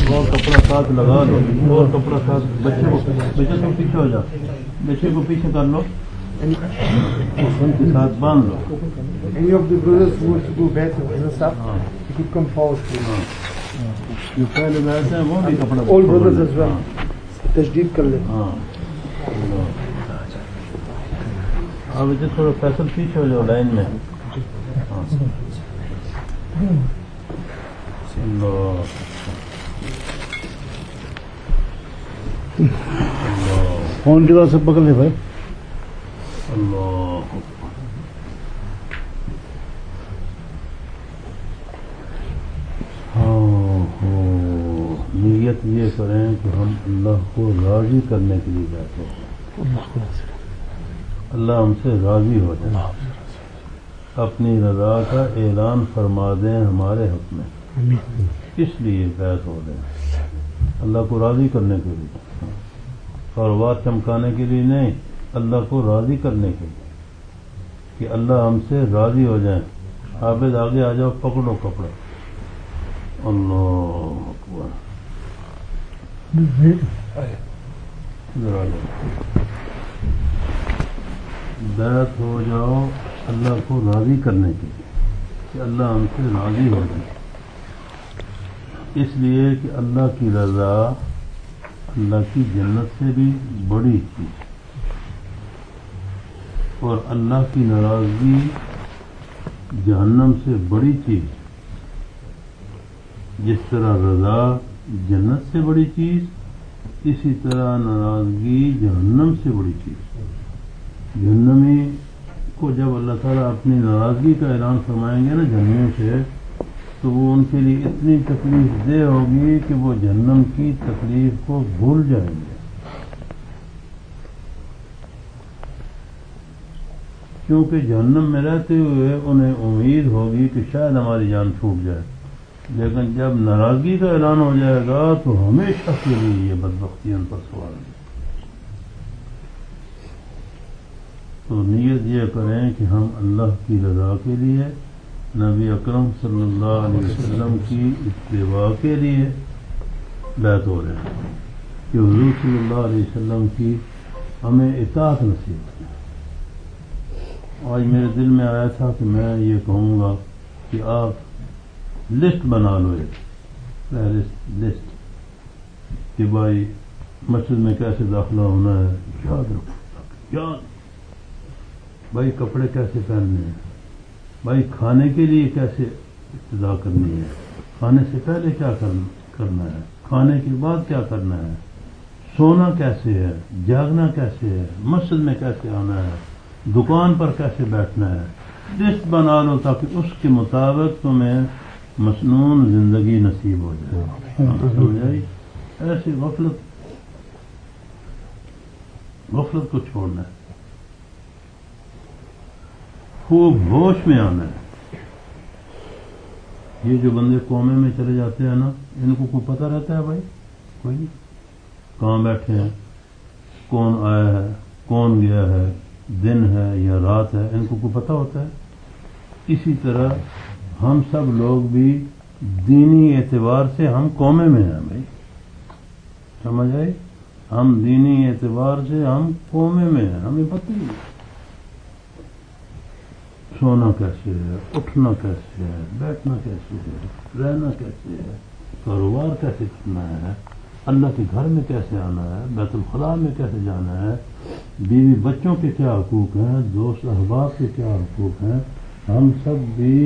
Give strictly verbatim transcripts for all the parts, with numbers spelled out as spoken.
اور کپڑا ساتھ لگا لو اور کپڑا ساتھ بچے کو بچے کو پیچھے ہو جا بچے کو پیچھے کر لو ان کے ساتھ باندھ لو. Any of the brothers who wants to go back to Hizasaf, he could come forward. جو پہلے بیٹھتے ہیں وہ بھی کپڑا all brothers as well. تجدید کر لیں. ہاں اب جو تھوڑا فیصل پیچھے ہو جاؤ لائن میں. اللہ فون کی طرف سے پکڑ لے بھائی. اللہ ہاں ہو نیت یہ کریں کہ ہم اللہ کو راضی کرنے کے لیے جاتے ہیں. اللہ ہم سے راضی ہو جائے. اپنی رضا کا اعلان فرما دیں ہمارے حق میں. اس لیے بیعت ہو رہے ہیں اللہ کو راضی کرنے کے لیے. کاروبار چمکانے کے لیے نہیں اللہ کو راضی کرنے کے لیے کہ اللہ ہم سے راضی ہو جائیں. عابد آگے آ جاؤ پکڑو کپڑا. اللہ اکبر بیعت ہو جاؤ اللہ کو راضی کرنے کے لیے کہ اللہ ہم سے راضی ہو جائے. اس لیے کہ اللہ کی رضا اللہ کی جنت سے بھی بڑی چیز اور اللہ کی ناراضگی جہنم سے بڑی چیز. جس طرح رضا جنت سے بڑی چیز اسی طرح ناراضگی جہنم سے بڑی چیز. جہنمی کو جب اللہ تعالیٰ اپنی ناراضگی کا اعلان فرمائیں گے نا جہنم سے تو وہ ان کے لیے اتنی تکلیف دہ ہوگی کہ وہ جہنم کی تکلیف کو بھول جائیں گے. کیونکہ جہنم میں رہتے ہوئے انہیں امید ہوگی کہ شاید ہماری جان چھوٹ جائے لیکن جب ناراضگی کا اعلان ہو جائے گا تو ہمیشہ کے لیے یہ بدبختی ان پر سوال ہے. تو نیت یہ کریں کہ ہم اللہ کی رضا کے لیے نبی اکرم صلی اللہ علیہ وسلم کی اتباع کے لیے بیعت ہو رہے ہیں کہ حضور صلی اللہ علیہ وسلم کی ہمیں اطاعت نصیب ہے. آج میرے دل میں آیا تھا کہ میں یہ کہوں گا کہ آپ لسٹ بنا لو ایک لسٹ کہ بھائی مسجد میں کیسے داخلہ ہونا ہے یاد رکھو یاد بھائی کپڑے کیسے پہننے ہیں بھائی کھانے کے لیے کیسے ابتدا کرنی ہے کھانے سے پہلے کیا کرنا ہے کھانے کے بعد کیا کرنا ہے سونا کیسے ہے جاگنا کیسے ہے مسجد میں کیسے آنا ہے دکان پر کیسے بیٹھنا ہے. لسٹ بنا لو تاکہ اس کے مطابق تمہیں مسنون زندگی نصیب ہو جائے. ہو جائے ایسی غفلت غفلت کو چھوڑنا ہے خوب ہوش میں آنا ہے. یہ جو بندے قومے میں چلے جاتے ہیں نا ان کو کوئی پتہ رہتا ہے بھائی کوئی نہیں کہاں بیٹھے ہیں کون آیا ہے کون گیا ہے دن ہے یا رات ہے ان کو کوئی پتہ ہوتا ہے. اسی طرح ہم سب لوگ بھی دینی اعتبار سے ہم قومے میں ہیں بھائی سمجھ آئی. ہم دینی اعتبار سے ہم قومے میں ہیں ہمیں پتہ نہیں سونا کیسے ہے اٹھنا کیسے ہے بیٹھنا کیسے ہے رہنا کیسے ہے کاروبار کیسے کرنا ہے اللہ کے گھر میں کیسے آنا ہے بیت الخلاء میں کیسے جانا ہے بیوی بچوں کے کیا حقوق ہیں دوست احباب کے کیا حقوق ہیں. ہم سب بھی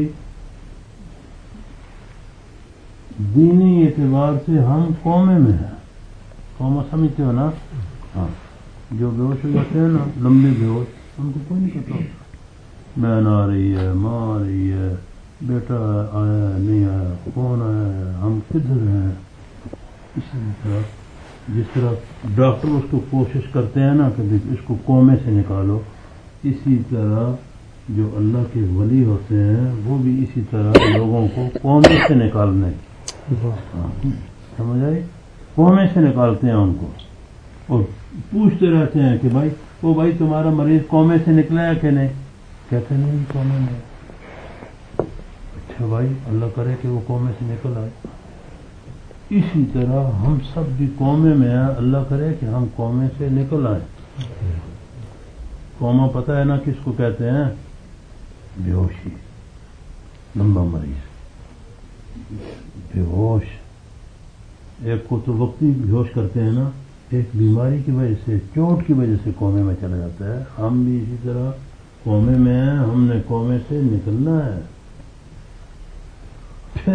دینی اعتبار سے ہم قومے میں ہیں. قوما سمجھتے ہو نا ہاں جو بے ہوش ہو جاتے ہیں نا لمبے بے ہوش ان کو کوئی نہیں پتا بہن آ رہی ہے ماں آ رہی ہے بیٹا آیا ہے نہیں آیا کون آیا ہے ہم کدھر ہیں. اسی طرح جس طرح ڈاکٹر اس کو کوشش کرتے ہیں نا کہ اس کو کومے سے نکالو اسی طرح جو اللہ کے ولی ہوتے ہیں وہ بھی اسی طرح لوگوں کو کومے سے نکالنے سمجھ آئی کومے سے نکالتے ہیں ان کو اور پوچھتے رہتے ہیں کہ بھائی وہ بھائی تمہارا مریض کومے سے نکلا ہے کہ نہیں کہتے نہیں کومے میں. اچھا بھائی اللہ کرے کہ وہ کومے سے نکل آئے اسی طرح ہم سب بھی قومے میں ہیں. اللہ کرے کہ ہم قومے سے نکل آئیں. قوما پتہ ہے نا کس کو کہتے ہیں؟ بے ہوشی، لمبا مریض، بے ہوش. ایک کو تو وقتی بے ہوش کرتے ہیں نا، ایک بیماری کی وجہ سے، چوٹ کی وجہ سے قومے میں چلا جاتا ہے. ہم بھی اسی طرح قومے میں ہیں. ہم نے قومے سے نکلنا ہے، پھر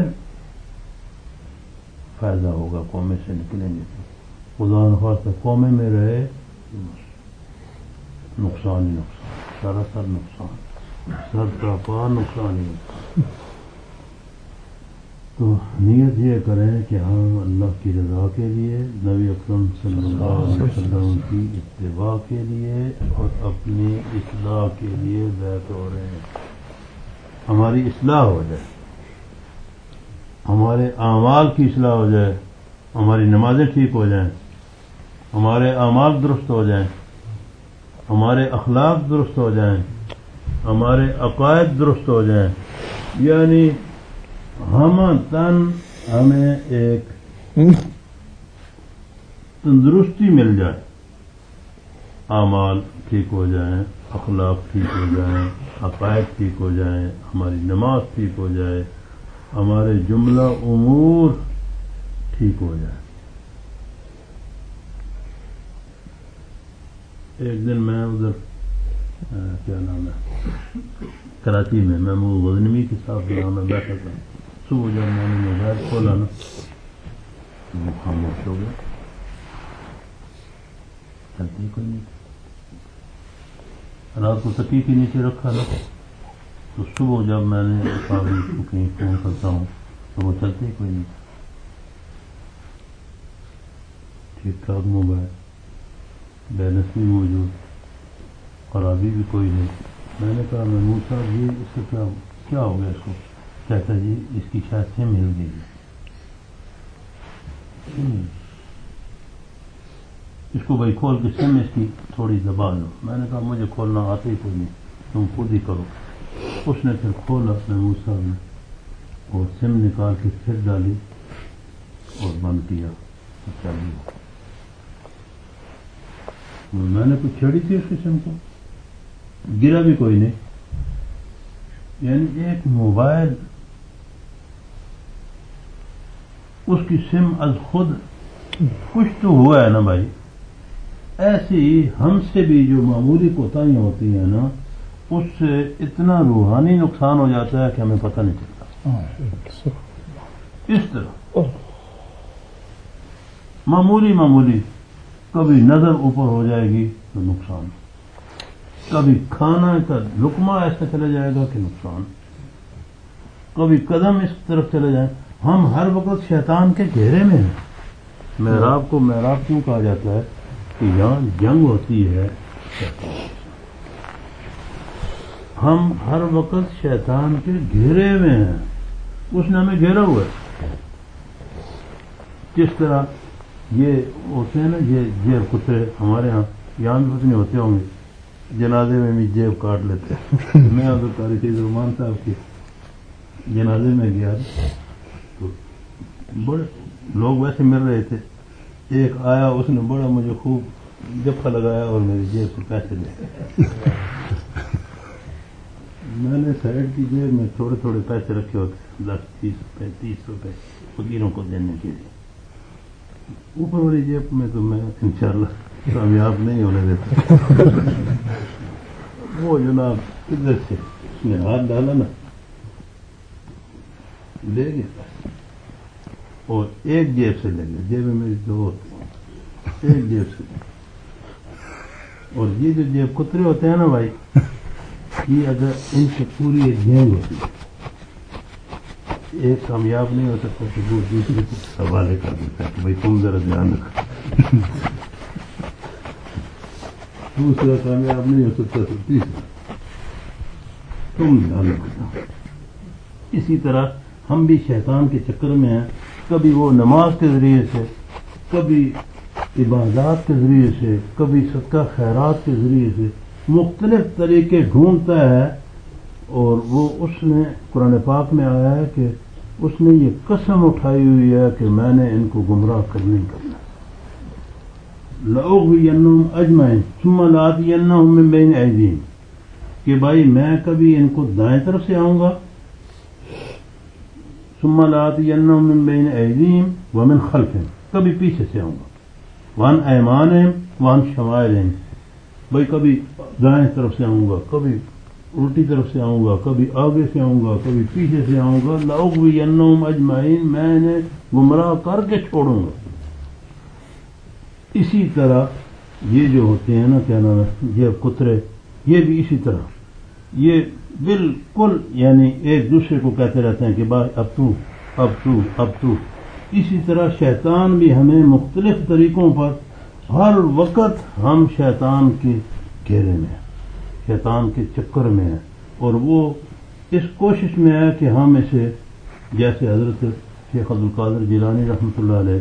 فائدہ ہوگا. قومے سے نکلیں گے تو خدا نخواستہ قومے میں رہے نقصان ہی نقصان، سراسر نقصان، سر کا پا نقصان ہی نقصان. تو نیت یہ کریں کہ ہم اللہ کی رضا کے لیے، نبی اکرم صلی اللہ علیہ وسلم کی اتباع کے لیے اور اپنی اصلاح کے لیے بیعت ہو رہے ہیں. ہماری اصلاح ہو جائے، ہمارے اعمال کی اصلاح ہو جائے، ہماری نمازیں ٹھیک ہو جائیں، ہمارے اعمال درست ہو جائیں، ہمارے اخلاق درست ہو جائیں، ہمارے عقائد درست ہو جائیں. یعنی ہم تن ہمیں ایک تندرستی مل جائے، اعمال ٹھیک ہو جائیں، اخلاق ٹھیک ہو جائیں، عقائد ٹھیک ہو جائیں، ہماری نماز ٹھیک ہو جائے، ہمارے جملہ امور ٹھیک ہو جائے. ایک دن میں ادھر کیا نام ہے کراچی میں محمود غزنوی کے ساتھ میں بیٹھا تھا. صبح جب میں نے موبائل کھولا نا وہ خاموش ہو گیا، چلتی کوئی نہیں. رات کو تکی کے نیچے رکھا نا تو صبح جب میں نے کہیں فون کرتا ہوں تو وہ چلتے کوئی نہیں. ٹھیک ٹھاک موبائل، بیلنس بھی موجود، خرابی بھی کوئی نہیں. میں نے کہا محمود صاحب جی اس سے کیا کیا ہو گیا اس کو؟ کہتا جی اس کی شاید سم ہل گئی ہے. اس کو بھائی کھول کے سم اس کی تھوڑی دبا لو. میں نے کہا مجھے کھولنا آتا ہی کوئی نہیں، تم خود ہی کرو. اس نے پھر کھولا محمود صاحب نے اور سم نکال کے پھر ڈالی اور بند کیا. چالی میں نے کچھ چھڑی تھی اس کی سم کو، گرا بھی کوئی نہیں. یعنی ایک موبائل اس کی سم از خود کچھ تو ہوا ہے نا بھائی. ایسی ہم سے بھی جو معمولی کوتاہیاں ہوتی ہیں نا اس سے اتنا روحانی نقصان ہو جاتا ہے کہ ہمیں پتہ نہیں چلتا. اس طرح معمولی معمولی کبھی نظر اوپر ہو جائے گی تو نقصان، کبھی کھانا کا لقمہ ایسا چلا جائے گا کہ نقصان، کبھی قدم اس طرف چلے جائیں. ہم ہر وقت شیطان کے گھیرے میں ہیں. محراب کو محراب کیوں کہا جاتا ہے؟ کہ یہاں جنگ ہوتی ہے شیطان. ہم ہر وقت شیطان کے گھیرے میں ہیں. اس نے ہمیں گھیرا ہوا ہے. کس طرح یہ ہوتے ہیں نا یہ جیب کترے ہمارے ہاں یہاں بھی کچھ نہیں ہوتے ہوں گے، جنازے میں بھی جیب کاٹ لیتے ہیں. میں ادھر تاریخ رحمان صاحب کے جنازے میں گیا تو بڑے لوگ ویسے مل رہے تھے. ایک آیا اس نے بڑا مجھے خوب جفا لگایا اور میری جیب سے پیسے لے. میں نے سائڈ کی جیب میں تھوڑے تھوڑے پیسے رکھے ہوتے، دس تیس روپے تیس روپے فقیروں کو دینے کے لیے. اوپر والی جیب میں تو میں انشاءاللہ کامیاب نہیں ہونے دیتا. وہ جناب کدھر سے اس نے ہاتھ ڈالا نا لے گیا اور ایک جیب سے لے گیا. جیب میں میری دو ہوتی ہیں، ایک جیب سے. اور یہ جو جیب کترے ہوتے ہیں نا بھائی، یہ اگر ان سے پوری ایک گینگ ہوتی ہے، ایک کامیاب نہیں ہو سکتا کہ وہ دوسرے کو حوالے کر دیتا ہے کہ بھائی تم ذرا دھیان رکھو. دوسرا کامیاب نہیں ہو سکتا تو تیسرا تم دھیان رکھو. اسی طرح ہم بھی شیطان کے چکر میں ہیں. کبھی وہ نماز کے ذریعے سے، کبھی عبادات کے ذریعے سے، کبھی صدقہ خیرات کے ذریعے سے مختلف طریقے ڈھونڈتا ہے. اور وہ اس میں قرآن پاک میں آیا ہے کہ اس نے یہ قسم اٹھائی ہوئی ہے کہ میں نے ان کو گمراہ کر نہیں کرنا. لأغوینہم اجمعین ثم لآتینہم من بین ایدیہم، کہ بھائی میں کبھی ان کو دائیں طرف سے آؤں گا، ثم لآتینہم من بین ایدیہم ومن خلفہم، کبھی پیچھے سے آؤں گا، وعن ایمانہم وعن شمائلہم، بھائی کبھی دائیں طرف سے آؤں گا، کبھی الٹی طرف سے آؤں گا، کبھی آگے سے آؤں گا، کبھی پیچھے سے آؤں گا. لأغوینہم اجمعین، میں انہیں گمراہ کر کے چھوڑوں گا. اسی طرح یہ جو ہوتے ہیں نا کیا نام ہے یہ کترے، یہ بھی اسی طرح یہ بالکل یعنی ایک دوسرے کو کہتے رہتے ہیں کہ بھائی اب تو اب تو اب تو. اسی طرح شیطان بھی ہمیں مختلف طریقوں پر ہر وقت ہم شیطان کے گھیرے میں ہیں، شیطان کے چکر میں ہیں، اور وہ اس کوشش میں ہے کہ ہم اسے، جیسے حضرت شیخ عبد القادر جیلانی رحمۃ اللہ علیہ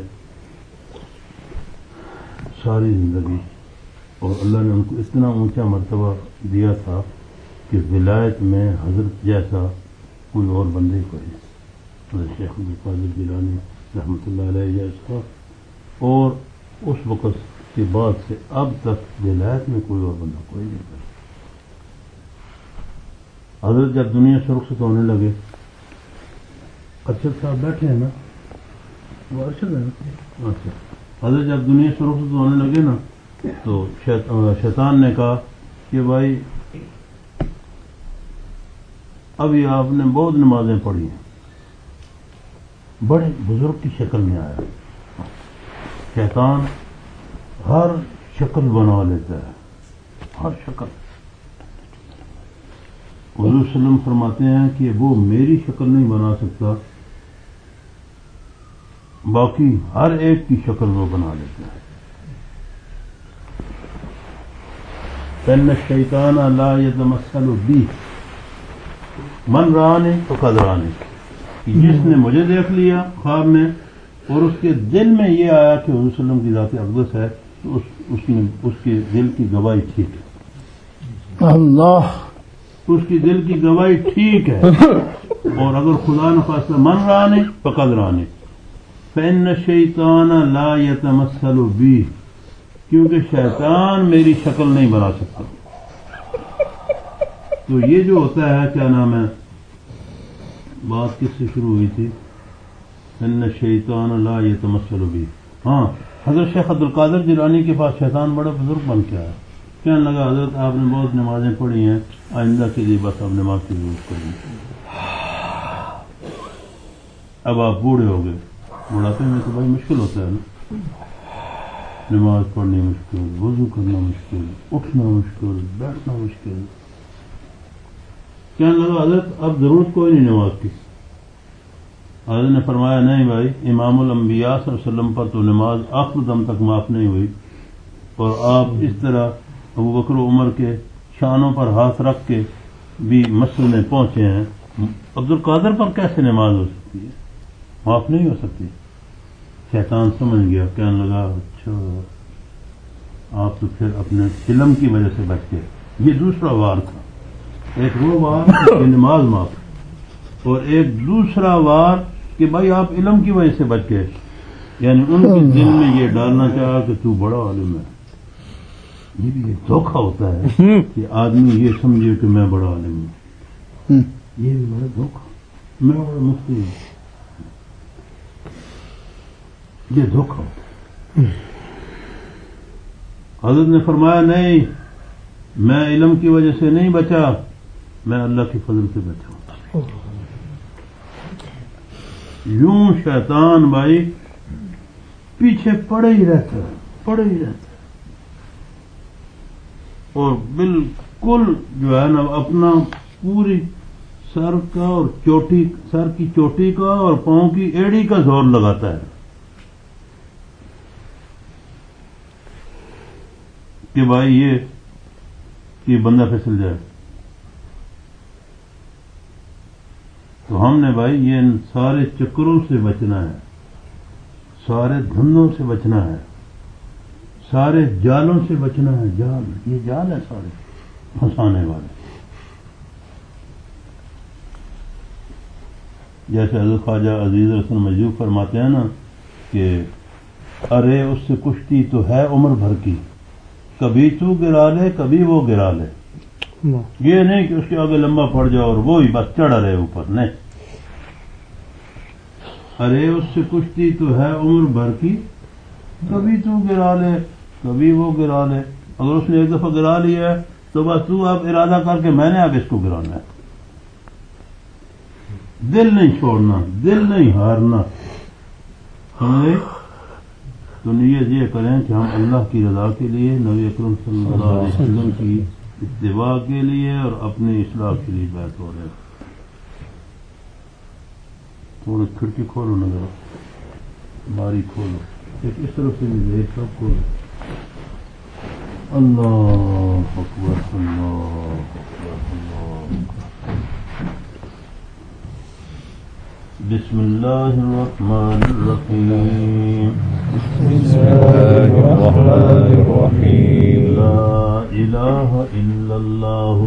ساری زندگی، اور اللہ نے ان کو اتنا اونچا مرتبہ دیا تھا کہ ولایت میں حضرت جیسا کوئی اور بندے کوئی نہیں. حضرت شیخ عبد القادر جیلانی رحمۃ اللہ علیہ جیسا، اور اس وقت کے بعد سے اب تک ولایت میں کوئی اور بندہ کوئی نہیں کرتا. حضرت جب دنیا سے رخصت ہونے لگے، ارشد صاحب بیٹھے ہیں نا، وہ ارشد ہے نا، اچھا، حضرت جب دنیا سے رخصت ہونے لگے نا تو شیطان نے کہا کہ بھائی ابھی آپ نے بہت نمازیں پڑھی ہیں، بڑے بزرگ کی شکل میں آیا. شیطان ہر شکل بنا لیتا ہے، ہر شکل. حضور صلی اللہ علیہ وسلم فرماتے ہیں کہ وہ میری شکل نہیں بنا سکتا، باقی ہر ایک کی شکل وہ بنا لیتا ہے. فإن الشیطان لا يتمثل بی من رآنی فقد رآنی، جس نے مجھے دیکھ لیا خواب میں اور اس کے دل میں یہ آیا کہ حضور صلی اللہ علیہ وسلم کی ذات اقدس ہے، تو اس, اس, نے اس کے دل کی گواہی ٹھیک ہے. اللہ، اس کی دل کی گواہی ٹھیک ہے. اور اگر خدا نخواستہ من رآنی فقد رآنی، فإن الشیطان لا يتمثل بی، کیونکہ شیطان میری شکل نہیں بنا سکتا. تو یہ جو ہوتا ہے کیا نام ہے، بات کس سے شروع ہوئی تھی؟ ان الشیطان لا يتمثل بی. ہاں، حضرت شیخ عبد القادر جیلانی کے پاس شیطان بڑا بزرگ بن کے آیا، کہنے لگا حضرت آپ نے بہت نمازیں پڑھی ہیں، آئندہ کے لیے بس اب نماز کی ضرورت کریں. اب آپ بوڑھے ہو گئے، بڑھاپے میں تو بھائی مشکل ہوتا ہے نا، نماز پڑھنی مشکل، وضو کرنا مشکل، اٹھنا مشکل، بیٹھنا مشکل. کہنے لگا حضرت اب ضرورت کوئی نہیں نماز کی. حضرت نے فرمایا نہیں بھائی، امام الانبیاء صلی اللہ علیہ وسلم پر تو نماز آخر دم تک معاف نہیں ہوئی، اور آپ اس طرح ابو بکر و عمر کے شانوں پر ہاتھ رکھ کے بھی مسجد میں پہنچے ہیں، عبد القادر پر کیسے نماز ہو سکتی ہے، معاف نہیں ہو سکتی. شیطان سمجھ گیا، کہنے لگا اچھا آپ تو پھر اپنے علم کی وجہ سے بچ گئے. یہ دوسرا وار تھا، ایک وہ وار کہ نماز معاف، اور ایک دوسرا وار کہ بھائی آپ علم کی وجہ سے بچ گئے، یعنی ان کے دل میں یہ ڈالنا چاہا کہ تو بڑا عالم ہے. یہ بھی ایک دھوکہ ہوتا ہے کہ آدمی یہ سمجھے کہ میں بڑا عالم ہوں، یہ بھی بڑا دھوکہ، میں بڑا مفتی ہوں، یہ دھوکہ ہوتا ہے. حضرت نے فرمایا نہیں، میں علم کی وجہ سے نہیں بچا، میں اللہ کے فضل سے بچا. یوں شیطان بھائی پیچھے پڑے ہی رہتا ہے، پڑے ہی رہتا ہے، اور بالکل جو ہے نا اپنا پوری سر کا اور چوٹی، سر کی چوٹی کا اور پاؤں کی ایڑی کا زور لگاتا ہے کہ بھائی یہ کہ بندہ پھسل جائے. تو ہم نے بھائی یہ ان سارے چکروں سے بچنا ہے، سارے دھندوں سے بچنا ہے، سارے جالوں سے بچنا ہے. جال، یہ جال ہے سارے پھنسانے والے. जैसे हज़रत ख्वाजा अजीज रसन मजूब फरमाते हैं ना कि अरे उससे कुश्ती तो है उम्र भर की, कभी तू गिरा ले कभी वो गिरा ले। ये नहीं कि उसके आगे लंबा पड़ जाओ और वो ही बस चढ़ा रहे ऊपर, नहीं। अरे उससे कुश्ती तो है उम्र भर की, कभी तू गिरा ले कभी वो गिरा ले। अगर उसने एक दफा गिरा लिया है तो बस तू अब इरादा करके मैंने अब इसको गिराना है। दिल नहीं छोड़ना, दिल नहीं हारना, समझे? तो नियत ये करें कि हम अल्लाह की रजा के लिए, नबी अकरम सल्लल्लाहु अलैहि वसल्लम की इत्तिबा के लिए और अपनी इस्लाह के लिए बैत हो रहे हैं। थोड़ी खिड़की खोलो ना, जरा बारी खोलो, एक इस तरफ से भी एक सब खोलो। अल्लाह अकबर, अल्लाह अकबर, अल्लाह। बिस्मिल्लाहिर रहमानिर रहीम। बिस्मिल्लाहिर रहमानिर रहीम। ला इलाहा इल्लल्लाह,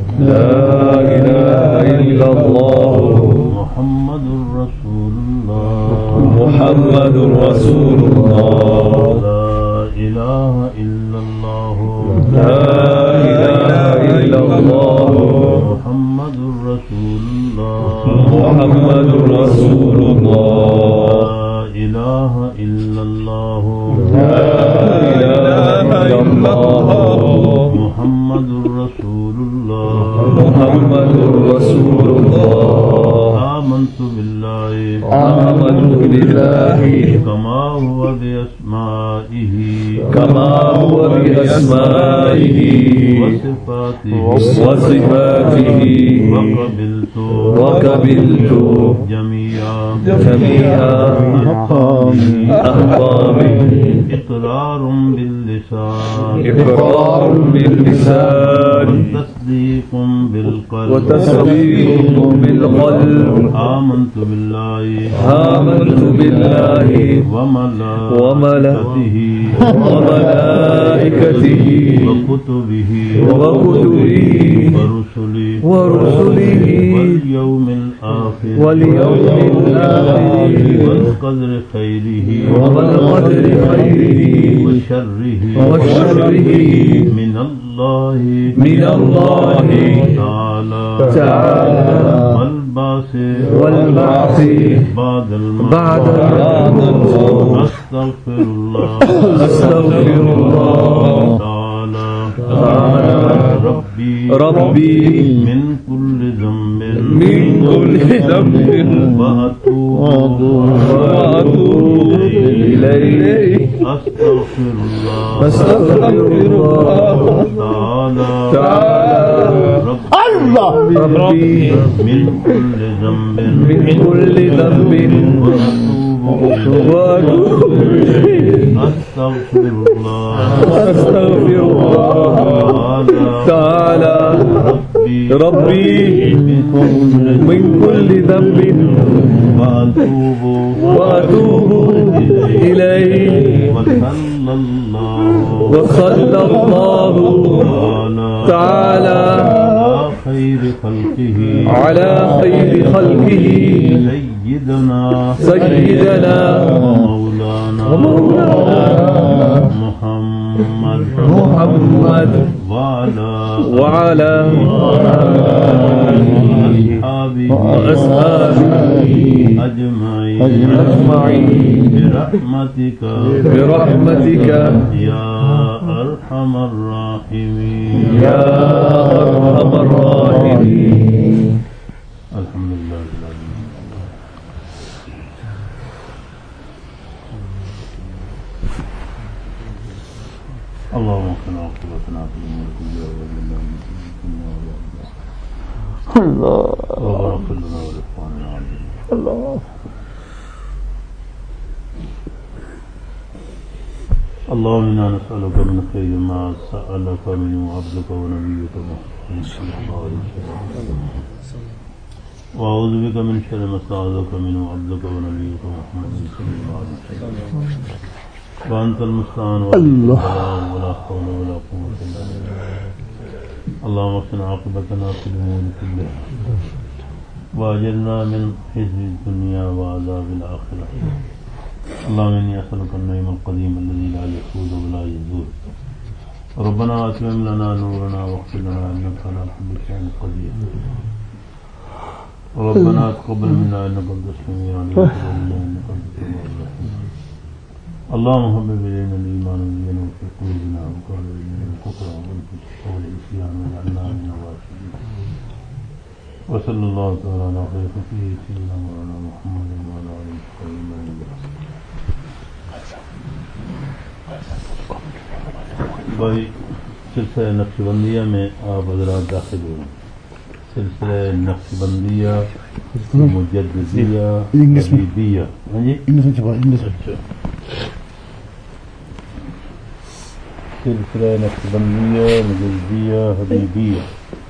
ला इलाहा इल्लल्लाह, मुहम्मदुर रसूलुल्लाह, मुहम्मदुर रसूलुल्लाह। ला इलाहा इल्लल्लाह, ला इलाहा इल्लल्लाह, मुहम्मदुर रसूलुल्लाह, मुहम्मदुर रसूलुल्लाह। ला इलाहा इल्लल्लाह, ला इलाहा इल्लल्लाह, मुहम्मदुर रसूलुल्लाह, मुहम्मदुर रसूलुल्लाह। आमन्तु बिल्लाहि, आमन्तु बिल्लाहि, कमा हुवा बिअस्माइहि, कमा हुवा बिअस्माइहि, वसिफातिहि, वसिफातिहि, वक़बिलतु, वक़बिलतु, जमीआ, जमीआ अहकामी, अहकामी। इक़रारुम बिल्लिसान, इक़रारुम बिल्लिसान, वतस्दीक़ुम बिलक़ल्ब, वतस्दीक़ुम बिलक़ल्ब। आमन्तु बिल्लाहि, आमन्तु बिल्लाहि, व मलाइकतिहि, व मलाइकतिहि, व कुतुबिहि, व कुतुबिहि, व रुसुलिहि, व रुसुलिहि, वल यौमिल आखिर, वल यौमिल आखिर, वल क़द्रि खैरिहि, वल क़द्रि खैरिहि, व शर्रिहि, व शर्रिहि, मिनल्लाहि, मिनल्लाहि तआला, तआला, वल बासे, वल बासे, बादल बादल, अस्तग़फिरुल्लाह, अस्तग़फिरुल्लाह तआला, तआला, रब्बी, रब्बी, मिन कुल्लि ज़ंबिन, मिन कुल्लि ज़ंबिन, व अतूबु, व अतूबु इलैहि, अस्तग़फिरुल्लाह, अस्तग़फिरुल्लाह तआला, तआला, रब्बी, मिन कुल्लि ज़ंबिन, मिन कुल्लि ज़ंबिन, व अतूबु इलैहि, अस्तग़फिरुल्लाह, अस्तग़फिरुल्लाह तआला, रब्बी, मिन कुल्लि ज़ंबिन, व अतूबु, व अतूबु इलैहि, व सल्लल्लाहु, व सल्लल्लाहु तआला अला खैरि खल्क़िहि, अला खैरि खल्क़िहि, सय्यिदना, सय्यिदना, मौलाना, मौलाना मुहम्मद, मुहम्मद, वाला, वाला, अस्हाबिहि, अस्हाबिहि, अजमाइन, अजमाइन, बिरहमतिका, बिरहमतिका, या अरहमर राहिमीन, या अरहमर राहिमीन। अल्हम्दुलिल्लाह। اللهم اغفر عاقبتنا في الامور كلها واجعلنا من الدنيا والآخرة. الله واغفر لنا ولاخواننا الله. اللهم انا نسألك من خير ما سألك منه عبدك ونبيك محمد صلى الله عليه وسلم، وأعوذ بك من شر ما استعاذك منه عبدك ونبيك محمد صلى الله عليه وسلم، وأنت المستعان والله ولا حول ولا قوة إلا بالله. اللهم اغفر عاقبتنا في الأمور كلها وأجرنا من خزي الدنيا وعذاب الآخرة. اللهم إني أسألك النعيم القديم الذي لا يفوز ولا يزول. ربنا أتمم لنا نورنا واغفر لنا إنك على كل شيء قدير. ربنا تقبل منا إنك أنت السميع العليم وتب علينا إنك أنت التواب الرحيم. اللهم حبب إلينا الإيمان وزينه في قلوبنا وكره إلينا الكفر والفسوق والعصيان واجعلنا من الراشدين. وصلى الله تعالى على خير خلقه سيدنا مولانا محمد وعلى آله وصحبه أجمعين. بھائی سلسلہ نقشبندیہ میں آپ حضرات داخل ہوئے. سلسلہ نقشبندیہ مجددیہ حبیبیہ. ہاں جی سلسلہ نقشبندیہ مجددیہ حبیبیہ.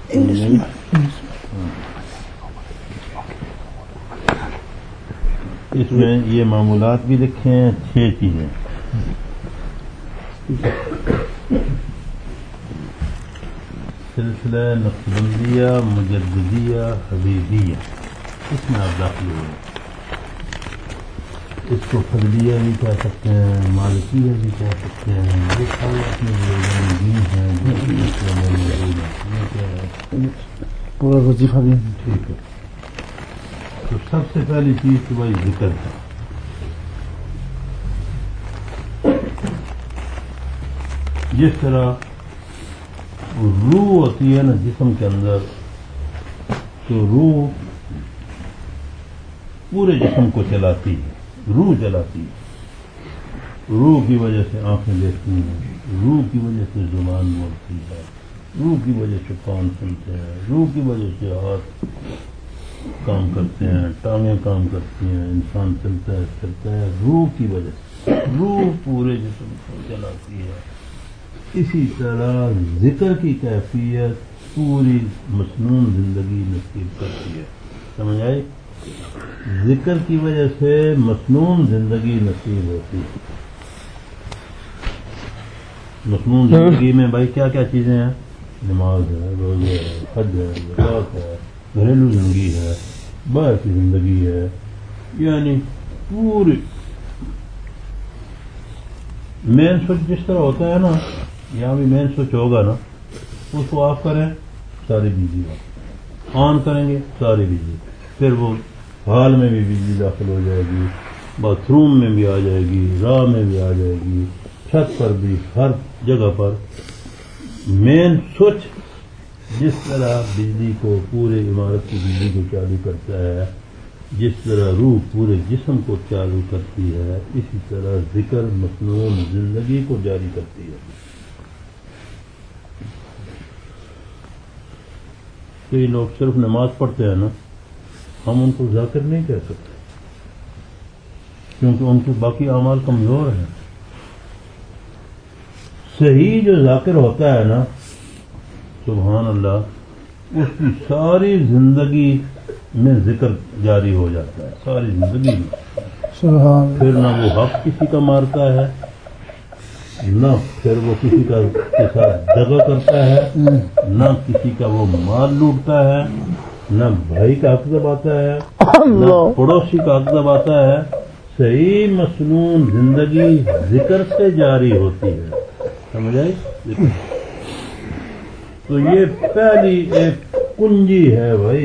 اس میں یہ معمولات بھی لکھے ہیں چھ چیزیں. سلسلہ نقشبندیہ مجددیہ حبیبیہ اس میں آپ داخل ہوئے. اس کو فضلیہ بھی کہہ سکتے ہیں, مالکیہ بھی کہہ سکتے ہیں. یہ سارے اپنے دین ہیں پورا وظیفہ بھی. ٹھیک ہے. تو سب سے پہلی چیز تو بھائی ذکر ہے. جس طرح روح ہوتی ہے نا جسم کے اندر, تو روح پورے جسم کو چلاتی ہے. روح چلاتی ہے. روح کی وجہ سے آنکھیں دیکھتی ہیں, روح کی وجہ سے زبان بولتی ہے, روح کی وجہ سے کان سنتے ہیں, روح کی وجہ سے ہاتھ کام کرتے ہیں, ٹانگیں کام کرتی ہیں, انسان چلتا ہے چلتا ہے روح کی وجہ سے. روح پورے جسم کو چلاتی ہے. اسی طرح ذکر کی کیفیت پوری مصنون زندگی نصیب کرتی ہے. سمجھ آئی؟ ذکر کی وجہ سے مصنون زندگی نصیب ہوتی ہے. مصنون زندگی میں بھائی کیا کیا چیزیں ہیں؟ نماز ہے, روزے ہے, حج ہے, زکات ہے, گھریلو زندگی ہے, باہر کی زندگی ہے. یعنی پوری مین سوچ جس طرح ہوتا ہے نا, یہاں بھی مین سوچ ہوگا نا, اس کو آف کریں ساری بجلی آن کریں گے ساری بجلی, پھر وہ ہال میں بھی بجلی داخل ہو جائے گی, باتھ روم میں بھی آ جائے گی, راہ میں بھی آ جائے گی, چھت پر بھی, ہر جگہ پر. مین سوچ جس طرح بجلی کو پورے عمارت کی بجلی کو چالو کرتا ہے, جس طرح روح پورے جسم کو چالو کرتی ہے, اسی طرح ذکر مصنون زندگی کو جاری کرتی ہے. کئی لوگ صرف نماز پڑھتے ہیں نا, ہم ان کو ذاکر نہیں کہہ سکتے کیونکہ ان کے باقی اعمال کمزور ہیں. صحیح جو ذاکر ہوتا ہے نا, سبحان اللہ, اس کی ساری زندگی میں ذکر جاری ہو جاتا ہے, ساری زندگی میں. پھر نہ وہ حق کسی کا مارتا ہے, نہ پھر وہ کسی کا کے ساتھ دغا کرتا ہے, نہ کسی کا وہ مال لوٹتا ہے, نہ بھائی کا حق دباتا ہے, نہ پڑوسی کا حق دباتا ہے. صحیح مصنون زندگی ذکر سے جاری ہوتی ہے. سمجھ آئی؟ تو یہ پہلی ایک کنجی ہے بھائی,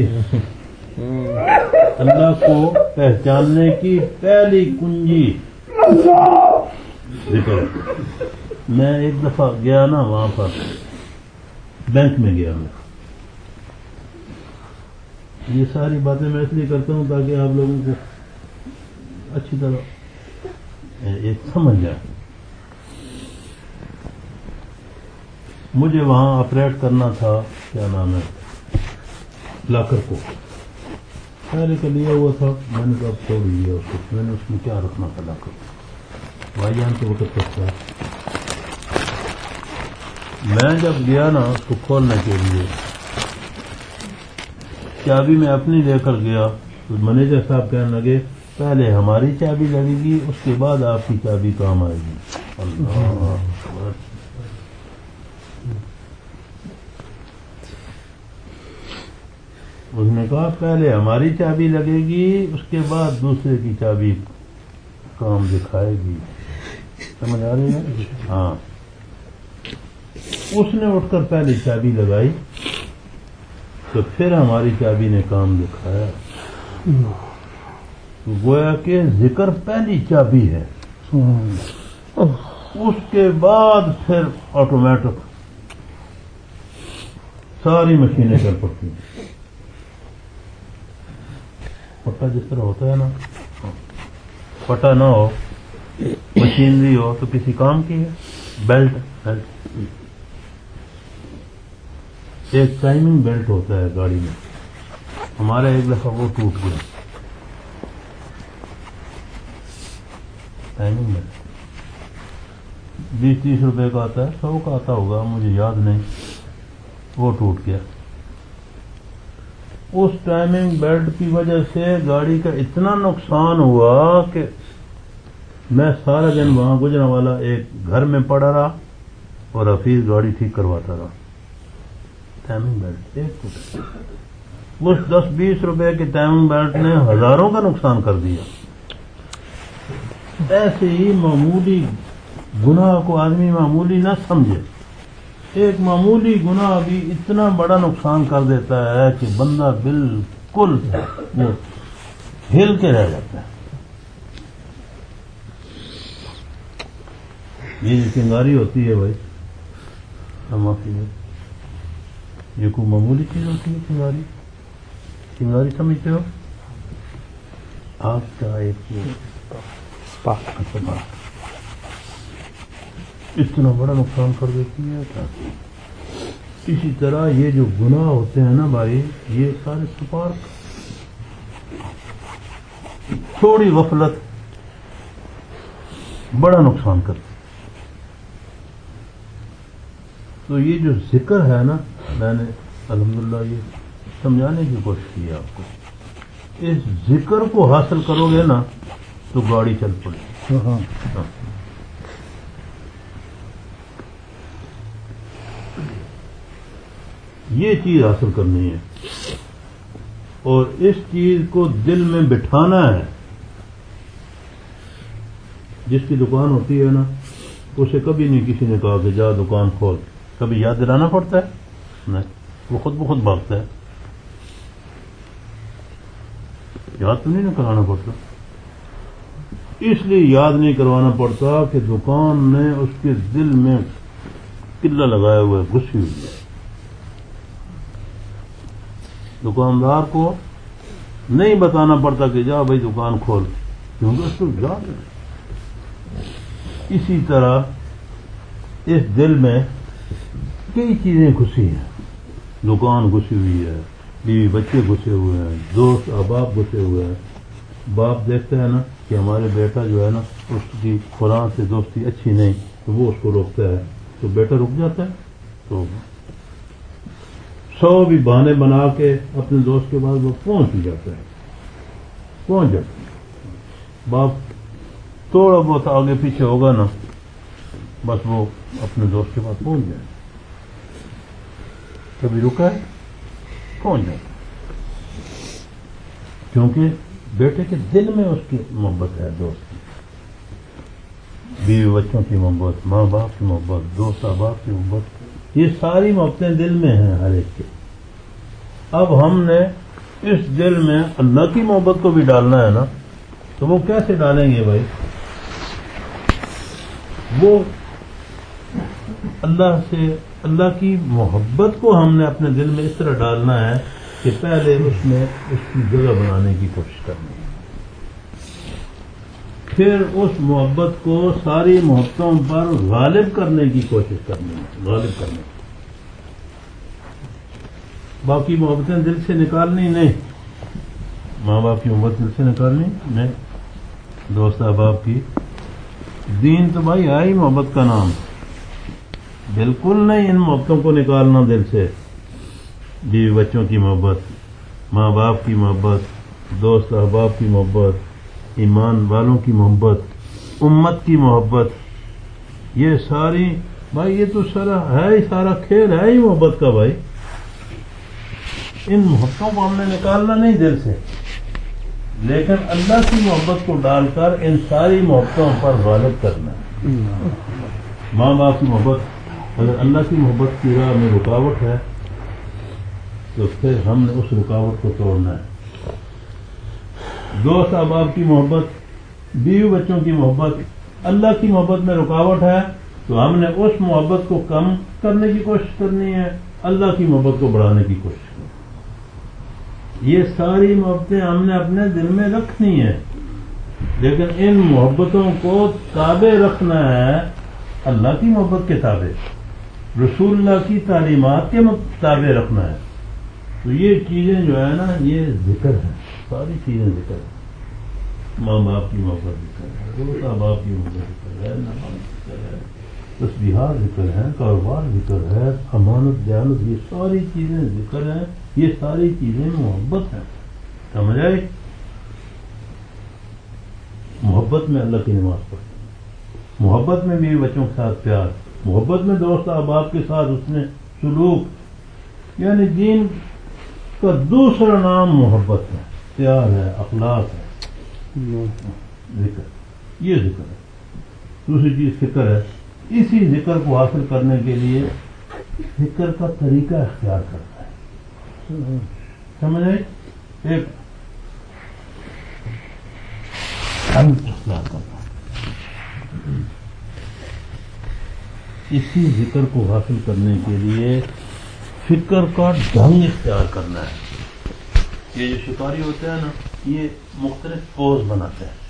اللہ کو پہچاننے کی پہلی کنجی ذکر. میں ایک دفعہ گیا نا وہاں پر, بینک میں گیا میں. یہ ساری باتیں میں اس لیے کرتا ہوں تاکہ آپ لوگوں کو اچھی طرح ایک سمجھ جائے. مجھے وہاں آپریٹ کرنا تھا, کیا نام ہے, لاکر کو پہلے کا لیا ہوا تھا. میں نے کہا اب چھوڑ دیا اس کو. میں نے اس میں کیا رکھنا تھا لاکر, بھائی جان کے وقت تک تھا. میں جب گیا نا اس کو کھولنے کے لیے, چابی میں اپنی لے کر گیا تو مینیجر صاحب کہنے لگے پہلے ہماری چابی لگے گی, اس کے بعد آپ کی چابی کام آئے گی. اللہ اس نے کہا پہلے ہماری چابی لگے گی، اس کے بعد دوسرے کی چابی کام دکھائے گی. سمجھ آ رہی ہے؟ ہاں. اس نے اٹھ کر پہلی چابی لگائی تو پھر ہماری چابی نے کام دکھایا. گویا کہ ذکر پہلی چابی ہے، اس کے بعد پھر آٹومیٹک ساری مشینیں چل پڑتی ہیں. پٹا جس طرح ہوتا ہے نا، پٹا نہ ہو مشینری ہو تو کسی کام کی ہے. بیلٹ بیلٹ ایک ٹائمنگ بیلٹ ہوتا ہے گاڑی میں. ہمارا ایک دفعہ وہ ٹوٹ گیا. ٹائمنگ بیلٹ بیس تیس روپے کا آتا ہے، سو کا آتا ہوگا مجھے یاد نہیں. وہ ٹوٹ گیا. اس ٹائمنگ بیلٹ کی وجہ سے گاڑی کا اتنا نقصان ہوا کہ میں سارا دن وہاں گزرنے والا ایک گھر میں پڑا رہا اور حفیظ گاڑی ٹھیک کرواتا رہا. ٹائمنگ بیلٹ ایک ٹوٹ. اس دس بیس روپے کے ٹائمنگ بیلٹ نے ہزاروں کا نقصان کر دیا. ایسے ہی معمولی گناہ کو آدمی معمولی نہ سمجھے. ایک معمولی گناہ بھی اتنا بڑا نقصان کر دیتا ہے کہ بندہ بالکل وہ ہل کے رہ جاتا ہے. یہ جو چنگاری ہوتی ہے بھائی، معافی ہے، یہ کوئی معمولی چیز ہوتی ہے. چنگاری چنگاری سمجھتے ہو؟ آپ کا ایک اتنا بڑا نقصان کر دیتی ہے. اسی طرح یہ جو گناہ ہوتے ہیں نا بھائی، یہ سارے سپارک، تھوڑی غفلت بڑا نقصان کرتی. تو یہ جو ذکر ہے نا، میں نے الحمدللہ یہ سمجھانے کی کوشش کی ہے آپ کو. اس ذکر کو حاصل کرو گے نا تو گاڑی چل پڑے. یہ چیز حاصل کرنی ہے اور اس چیز کو دل میں بٹھانا ہے. جس کی دکان ہوتی ہے نا، اسے کبھی نہیں کسی نے کہا کہ جا دکان کھول. کبھی یاد دلانا پڑتا ہے؟ نہیں، وہ خود بخود بھاگتا ہے. یاد تو نہیں نہ کرانا پڑتا. اس لیے یاد نہیں کروانا پڑتا کہ دکان نے اس کے دل میں قلعہ لگایا ہوا ہے، گھسی ہوئی ہے. دکاندار کو نہیں بتانا پڑتا کہ جا بھائی دکان کھول، کیونکہ اس کو یاد ہے. اسی طرح اس دل میں کئی چیزیں گھسی ہیں. دکان گھسی ہوئی ہے، بیوی بچے گھسے ہوئے ہیں، دوست احباب گھسے ہوئے ہیں. باپ دیکھتا ہے نا کہ ہمارے بیٹا جو ہے نا اس کی قرآن سے دوستی اچھی نہیں، تو وہ اس کو روکتا ہے، تو بیٹا رک جاتا ہے. تو سو بھی بہانے بنا کے اپنے دوست کے پاس وہ پہنچ بھی جاتا ہے. پہنچ جاتا ہے. باپ تھوڑا بہت آگے پیچھے ہوگا نا، بس وہ اپنے دوست کے پاس پہنچ جائے. کبھی رکا ہے، پہنچ جاتا ہے. کیونکہ بیٹے کے دل میں اس کی محبت ہے، دوست کی، بیوی بچوں کی محبت، ماں باپ کی محبت، دوست احباب کی محبت، یہ ساری محبتیں دل میں ہیں ہر ایک کے. اب ہم نے اس دل میں اللہ کی محبت کو بھی ڈالنا ہے نا، تو وہ کیسے ڈالیں گے بھائی؟ وہ اللہ سے، اللہ کی محبت کو ہم نے اپنے دل میں اس طرح ڈالنا ہے کہ پہلے اس میں اس کی جگہ بنانے کی کوشش کرنی ہے، پھر اس محبت کو ساری محبتوں پر غالب کرنے کی کوشش کرنی ہے، غالب کرنے کی. باقی محبتیں دل سے نکالنی نہیں، ماں باپ کی محبت دل سے نکالنی نہیں، دوست احباب کی. دین تو بھائی ہے ہی محبت کا نام، بالکل نہیں ان محبتوں کو نکالنا دل سے. بیوی بچوں کی محبت، ماں باپ کی محبت، دوست احباب کی محبت، ایمان والوں کی محبت، امت کی محبت، یہ ساری بھائی، یہ تو سارا ہے ہی، سارا کھیل ہے ہی محبت کا بھائی. ان محبتوں کو ہم نے نکالنا نہیں دل سے، لیکن اللہ کی محبت کو ڈال کر ان ساری محبتوں پر غالب کرنا ہے۔ ماں باپ کی محبت، اگر اللہ کی محبت کی راہ میں رکاوٹ ہے تو پھر ہم نے اس رکاوٹ کو توڑنا ہے۔ دوست احباب کی محبت، بیوی بچوں کی محبت، اللہ کی محبت میں رکاوٹ ہے تو ہم نے اس محبت کو کم کرنے کی کوشش کرنی ہے، اللہ کی محبت کو بڑھانے کی کوشش کرنی۔ یہ ساری محبتیں ہم نے اپنے دل میں رکھنی ہیں، لیکن ان محبتوں کو تابع رکھنا ہے اللہ کی محبت کے تابع، رسول اللہ کی تعلیمات کے تابع رکھنا ہے۔ تو یہ چیزیں جو ہے نا، یہ ذکر ہے، ساری چیزیں ذکر ہے۔ ماں باپ کی محبت ذکر ہے، دوست احباب کی محبت ذکر ہے، نماز ذکر ہے، تسبیحات ذکر ہے، کاروبار ذکر ہے، امانت دیانت، یہ ساری چیزیں ذکر ہیں، یہ ساری چیزیں محبت ہیں۔ سمجھ آئی؟ محبت میں اللہ کی نماز پڑھنا، محبت میں بیوی بچوں کے ساتھ پیار، محبت میں دوست احباب کے ساتھ اس نے سلوک، یعنی دین کا دوسرا نام محبت ہے، پیار ہے، اخلاق ہے، ذکر، یہ ذکر ہے۔ دوسری چیز فکر ہے، اسی ذکر کو حاصل کرنے کے لیے ذکر کا طریقہ اختیار کرنا ہے۔ سمجھ آئی؟ ایک اختیار کرنا، اسی ذکر کو حاصل کرنے کے لیے فکر کا ڈھنگ اختیار کرنا ہے۔ یہ جو شکاری ہوتے ہیں نا، یہ مختلف پوز بناتے ہیں،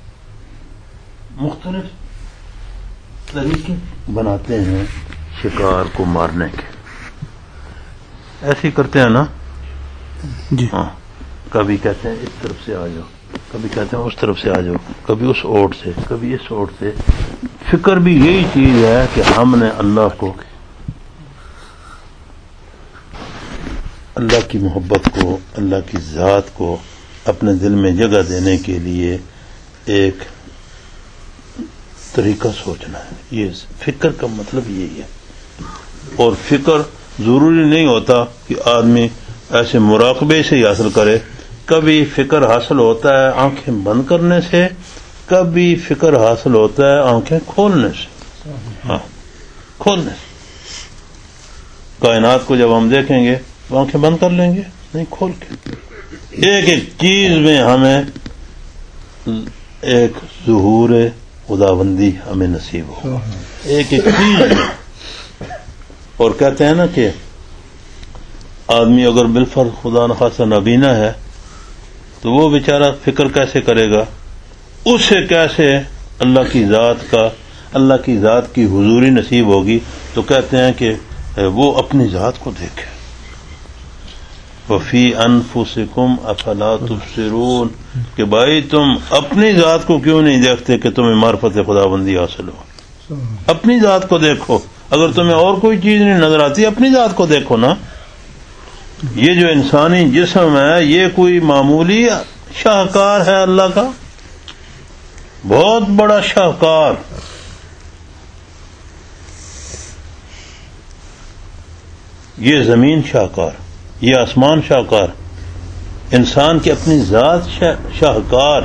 مختلف طریقے بناتے ہیں شکار کو مارنے کے، ایسے کرتے ہیں نا جی ہاں، کبھی کہتے ہیں اس طرف سے آ جاؤ، کبھی کہتے ہیں اس طرف سے آ جاؤ، کبھی اس اوٹ سے، کبھی اس اوٹ سے۔ فکر بھی یہی چیز ہے کہ ہم نے اللہ کو، اللہ کی محبت کو، اللہ کی ذات کو اپنے دل میں جگہ دینے کے لیے ایک طریقہ سوچنا ہے۔ یہ فکر کا مطلب یہی ہے۔ اور فکر ضروری نہیں ہوتا کہ آدمی ایسے مراقبے سے ہی حاصل کرے، کبھی فکر حاصل ہوتا ہے آنکھیں بند کرنے سے، کبھی فکر حاصل ہوتا ہے آنکھیں کھولنے سے، ہاں کھولنے سے۔ کائنات کو جب ہم دیکھیں گے تو آنکھیں بند کر لیں گے؟ نہیں، کھول کے۔ ایک ایک چیز میں ہمیں ایک ظہور خداوندی ہمیں نصیب ہو، ایک ایک چیز میں۔ اور کہتے ہیں نا کہ آدمی اگر بالفرض خدا نخواستہ نابینا ہے تو وہ بیچارہ فکر کیسے کرے گا، اسے کیسے اللہ کی ذات کا، اللہ کی ذات کی حضوری نصیب ہوگی؟ تو کہتے ہیں کہ وہ اپنی ذات کو دیکھے۔ وفی انفسکم افلا تبصرون، کہ بھائی تم اپنی ذات کو کیوں نہیں دیکھتے کہ تمہیں معرفت خداوندی حاصل ہو؟ اپنی ذات کو دیکھو، اگر تمہیں اور کوئی چیز نہیں نظر آتی اپنی ذات کو دیکھو نا۔ یہ جو انسانی جسم ہے یہ کوئی معمولی شاہکار ہے اللہ کا، بہت بڑا شاہکار۔ یہ زمین شاہکار، یہ آسمان شاہکار، انسان کی اپنی ذات شاہکار۔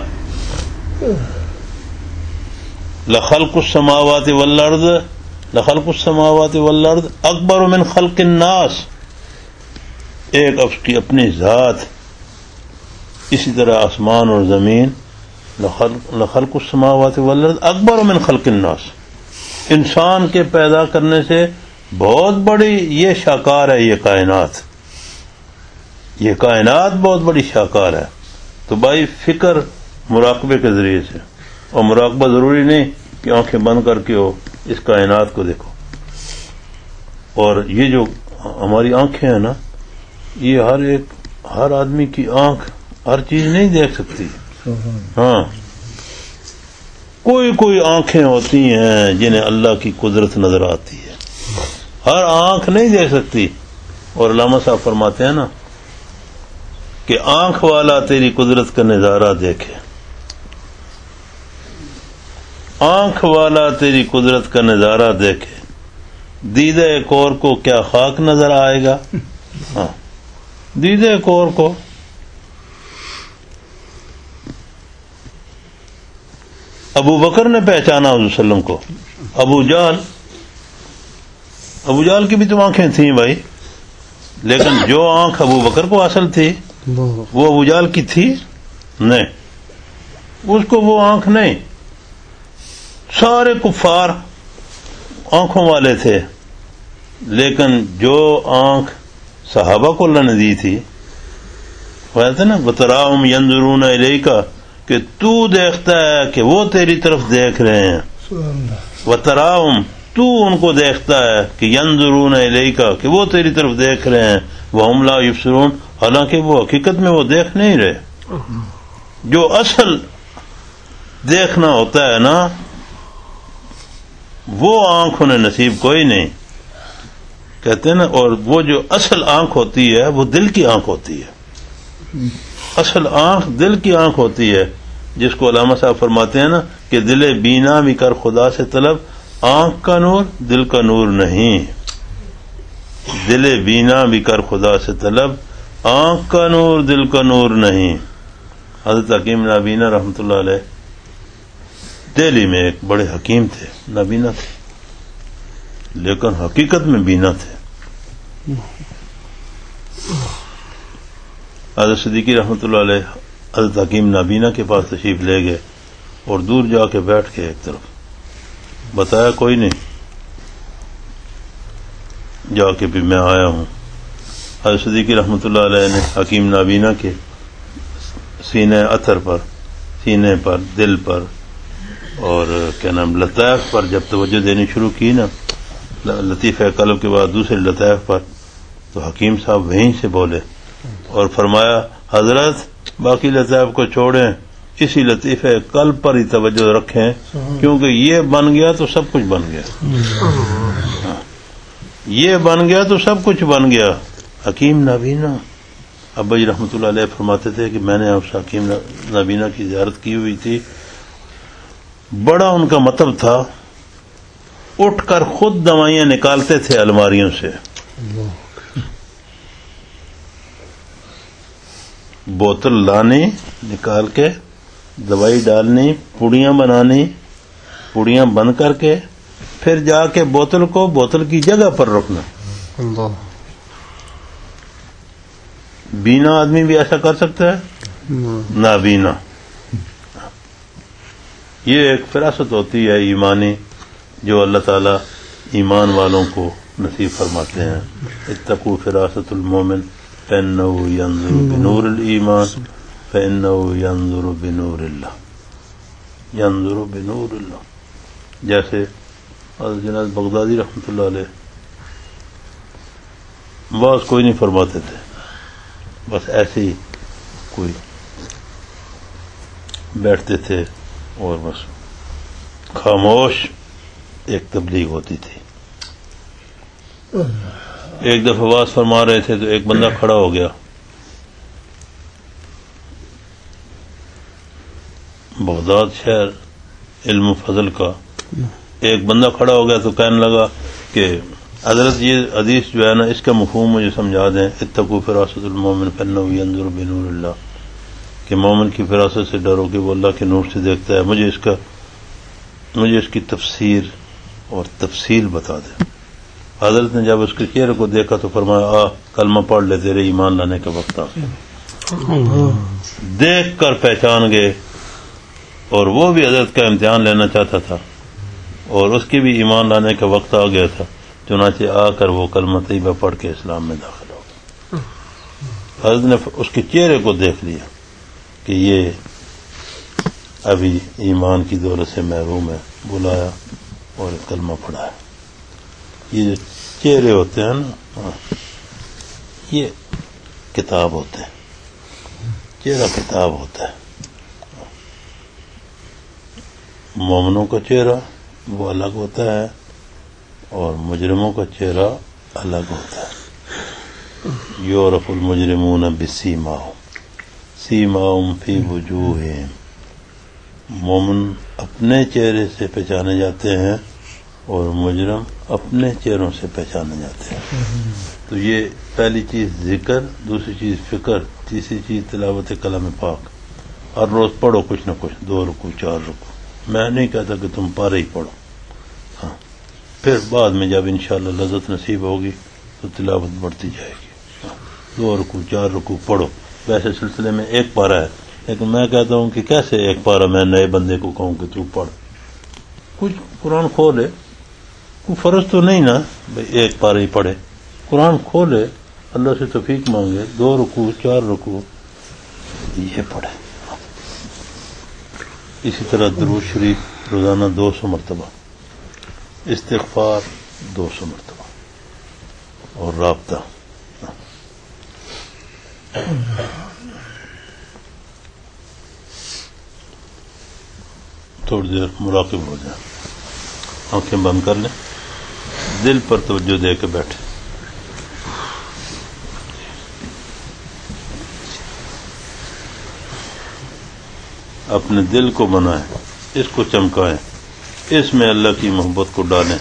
لخلق السماوات والارض لخلق السماوات والارض اکبر من خلق الناس، ایک اس کی اپنی ذات، اسی طرح آسمان اور زمین۔ لخلق السماوات والارض اکبر من خلق الناس، انسان کے پیدا کرنے سے بہت بڑی یہ شاہکار ہے، یہ کائنات، یہ کائنات بہت بڑی شاہکار ہے۔ تو بھائی فکر مراقبے کے ذریعے سے، اور مراقبہ ضروری نہیں کہ آنکھیں بند کر کے ہو، اس کائنات کو دیکھو۔ اور یہ جو ہماری آنکھیں ہیں نا، یہ ہر ایک ہر آدمی کی آنکھ ہر چیز نہیں دیکھ سکتی، ہاں کوئی کوئی آنکھیں ہوتی ہیں جنہیں اللہ کی قدرت نظر آتی ہے، ہر آنکھ نہیں دیکھ سکتی۔ اور علامہ صاحب فرماتے ہیں نا کہ آنکھ والا تیری قدرت کا نظارہ دیکھے، آنکھ والا تیری قدرت کا نظارہ دیکھے، دیدہ ایک اور کو کیا خاک نظر آئے گا۔ ہاں دید ایک اور کو ابو بکر نے پہچانا حضور صلی اللہ علیہ وسلم کو. ابو جہل ابو جہل کی بھی تو آنکھیں تھیں بھائی، لیکن جو آنکھ ابو بکر کو حاصل تھی وہ ابو جہل کی تھی نہیں، اس کو وہ آنکھ نہیں. سارے کفار آنکھوں والے تھے، لیکن جو آنکھ صحابہ کو اللہ نے دی تھی وہ کہتے نا وتراہم ینظرون الیک، کہ تو دیکھتا ہے کہ وہ تیری طرف دیکھ رہے ہیں. وتراہم، تو ان کو دیکھتا ہے کہ ینظرون الیک، کہ وہ تیری طرف دیکھ رہے ہیں. وہم لا یبصرون، حالانکہ وہ حقیقت میں وہ دیکھ نہیں رہے. جو اصل دیکھنا ہوتا ہے نا وہ آنکھ انہیں نصیب کوئی نہیں کہتے ہیں نا. اور وہ جو اصل آنکھ ہوتی ہے وہ دل کی آنکھ ہوتی ہے. اصل آنکھ دل کی آنکھ ہوتی ہے، جس کو علامہ صاحب فرماتے ہیں نا کہ دل بینا بھی کر خدا سے طلب، آنکھ کا نور دل کا نور نہیں. دل بینا بھی کر خدا سے طلب، آنکھ کا نور دل کا نور نہیں. حضرت حکیم نابینا رحمۃ اللہ علیہ دہلی میں ایک بڑے حکیم تھے، نابینا تھے لیکن حقیقت میں بینا تھے. حضرت صدیقی رحمۃ اللہ علیہ حضرت حکیم نابینا کے پاس تشریف لے گئے اور دور جا کے بیٹھ کے ایک طرف بتایا کوئی نہیں، جا کے بھی میں آیا ہوں. حضرت صدیقی رحمۃ اللہ علیہ نے حکیم نابینا کے سینے اثر پر، سینے پر، دل پر اور کیا نام لطائف پر جب توجہ دینی شروع کی نا، لطیفہ قلب کے بعد دوسرے لطائف پر، تو حکیم صاحب وہیں سے بولے اور فرمایا حضرت باقی لطائف کو چھوڑیں، اسی لطیفہ قلب پر ہی توجہ رکھیں، کیونکہ یہ بن گیا تو سب کچھ بن گیا. یہ بن گیا تو سب کچھ بن گیا. حکیم نابینا ابا جی رحمۃ اللہ علیہ فرماتے تھے کہ میں نے آپ سے حکیم نابینا کی زیارت کی ہوئی تھی. بڑا ان کا مطلب تھا، اٹھ کر خود دوائیاں نکالتے تھے الماریوں سے، بوتل لانی، نکال کے دوائی ڈالنی، پوڑیاں بنانی، پوڑیاں بند کر کے پھر جا کے بوتل کو بوتل کی جگہ پر رکھنا. بینا آدمی بھی ایسا کر سکتا ہے؟ نابینا. یہ ایک فراست ہوتی ہے ایمانی جو اللہ تعالی ایمان والوں کو نصیب فرماتے ہیں. اتقوا فراست المومن فإنه ينظر بنور الإيمان فإنه ينظر بنور اللہ، ينظر بنور اللہ. جیسے حضرت جنید بغدادی رحمۃ اللہ علیہ بعض کوئی نہیں فرماتے تھے، بس ایسے ہی کوئی بیٹھتے تھے اور بس خاموش ایک تبلیغ ہوتی تھی. ایک دفعہ واز فرما رہے تھے تو ایک بندہ کھڑا ہو گیا، بغداد شہر علم و فضل کا ایک بندہ کھڑا ہو گیا تو کہنے لگا کہ حضرت یہ حدیث جو ہے نا اس کا مفہوم مجھے سمجھا دیں. اتقوا فراست المومن فإنه ينظر بنور اللہ، کہ مومن کی فراست سے ڈرو کہ وہ اللہ کے نور سے دیکھتا ہے. مجھے اس کا مجھے اس کی تفسیر اور تفصیل بتا دیں. حضرت نے جب اس کے چہرے کو دیکھا تو فرمایا آ کلمہ پڑھ لے، تیرے ایمان لانے کا وقت آ گیا. دیکھ کر پہچان گئے، اور وہ بھی حضرت کا امتحان لینا چاہتا تھا اور اس کے بھی ایمان لانے کا وقت آ گیا تھا. چنانچہ آ کر وہ کلمہ طیبہ پڑھ کے اسلام میں داخل ہو گیا. حضرت نے اس کے چہرے کو دیکھ لیا کہ یہ ابھی ایمان کی دولت سے محروم ہے، بلایا اور کلمہ پڑھایا. یہ جو چہرے ہوتے ہیں نا یہ کتاب ہوتے ہیں، چہرہ کتاب ہوتا ہے. مومنوں کا چہرہ وہ الگ ہوتا ہے اور مجرموں کا چہرہ الگ ہوتا ہے. یعرف المجرمون بسیماہم سیماہم فی وجوہہم، مومن اپنے چہرے سے پہچانے جاتے ہیں اور مجرم اپنے چہروں سے پہچانے جاتے ہیں. تو یہ پہلی چیز ذکر، دوسری چیز فکر، تیسری چیز تلاوت کلام پاک. ہر روز پڑھو کچھ نہ کچھ، دو رکوع چار رکوع. میں نہیں کہتا کہ تم پارے ہی پڑھو، ہاں پھر بعد میں جب انشاءاللہ لذت نصیب ہوگی تو تلاوت بڑھتی جائے گی. دو رکوع چار رکوع پڑھو. ویسے سلسلے میں ایک پارہ ہے، لیکن میں کہتا ہوں کہ کیسے ایک پارہ میں نئے بندے کو کہوں کہ تو پڑھ. کچھ قرآن کھولے، کوئی فرض تو نہیں نا بھائی ایک پارہ ہی پڑھے. قرآن کھولے، اللہ سے توفیق مانگے، دو رکوع چار رکوع یہ پڑھے. اسی طرح درود شریف روزانہ دو سو مرتبہ، استغفار دو سو مرتبہ، اور رابطہ. تھوڑی دیر مراقب ہو جائیں، آنکھیں بند کر لیں، دل پر توجہ دے کے بیٹھے. اپنے دل کو بنائیں، اس کو چمکائیں، اس میں اللہ کی محبت کو ڈالیں.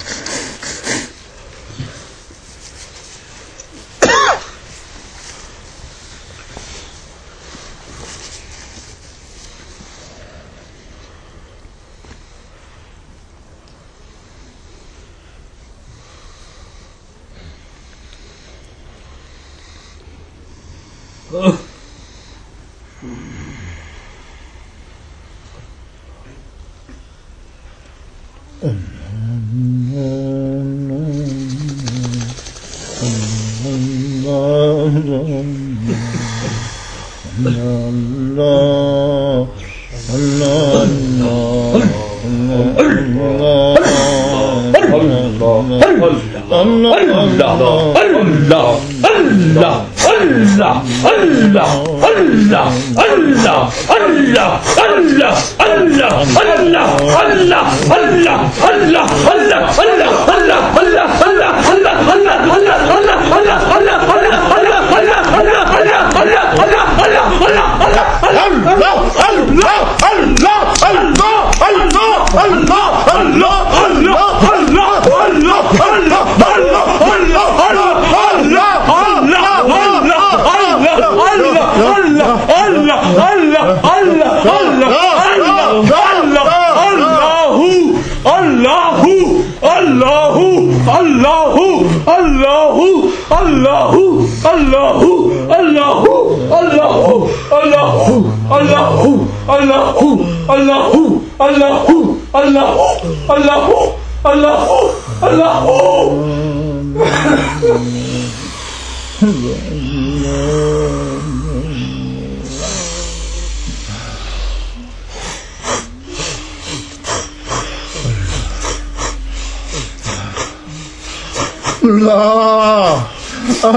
اللہ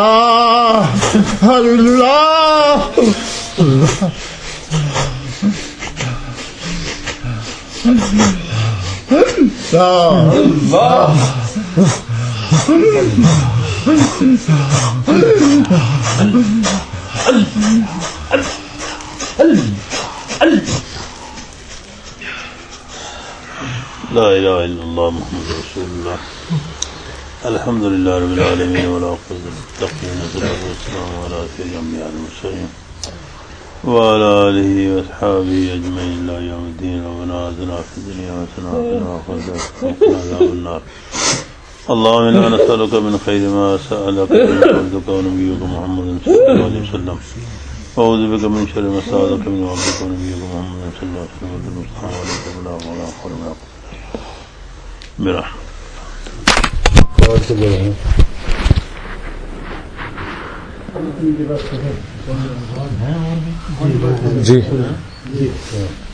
اللہ اللہ لا الہ الا اللہ محمد رسول اللہ. الحمد للہ رب العالمین والعاقبۃ للمتقین والسلام علی سیدنا الانبیاء والمرسلین وعلى آلہ واصحابہ اجمعین الی یوم الدین. ربنا آتنا فی الدنیا حسنۃ وفی الآخرۃ حسنۃ وقنا عذاب النار. اللهم انا نسألك من خير ما سألك منه عبدك ونبيك محمد صلى الله عليه وسلم، وأعوذ بك من شر ما استعاذك منه عبدك ونبيك محمد صلى الله عليه وسلم، والمستعان عليك ولا حول ولا قوة إلا بالله. جی